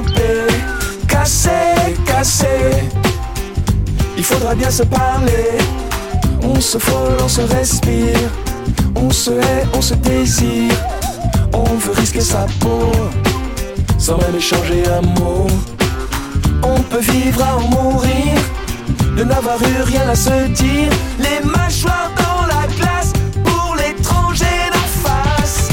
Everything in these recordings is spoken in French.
coupé, cassé, cassé. Il faudra bien se parler. On se frôle, on se respire. On se hait, on se désire. On veut risquer sa peau sans même échanger un mot. On peut vivre à en mourir, de n'avoir eu rien à se dire. Les mâchoires dans la glace pour l'étranger d'en face.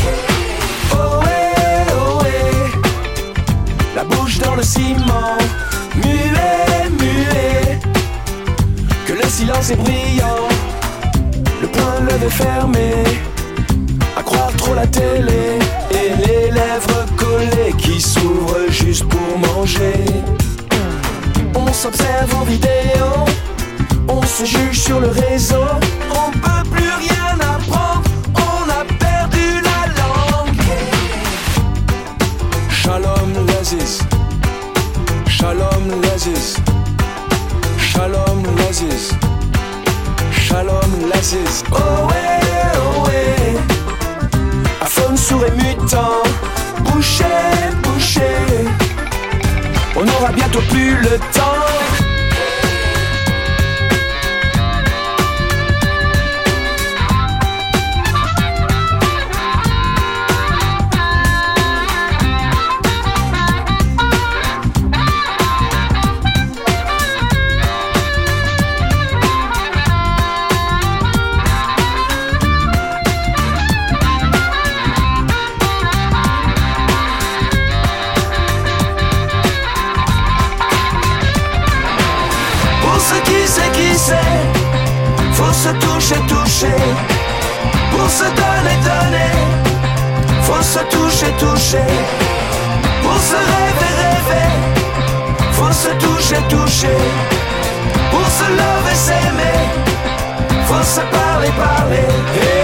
Ohé, la bouche dans le ciment. Muet, muet, que le silence est brillant. Le poing levé fermé, à croire trop la télé. Et les lèvres collées qui s'ouvrent juste pour manger. On s'observe en vidéo, on se juge sur le réseau. On peut plus rien apprendre, on a perdu la langue. Shalom l'Aziz, Shalom l'Aziz, Shalom l'Aziz, Shalom l'Aziz. Oh ouais, à faune, sourd et mutant, bouché, bouché. On n'aura bientôt plus le temps. Faut se toucher, toucher. Pour se donner, donner. Faut se toucher, toucher. Pour se rêver, rêver. Faut se toucher, toucher. Pour se lever, s'aimer. Faut se parler, parler.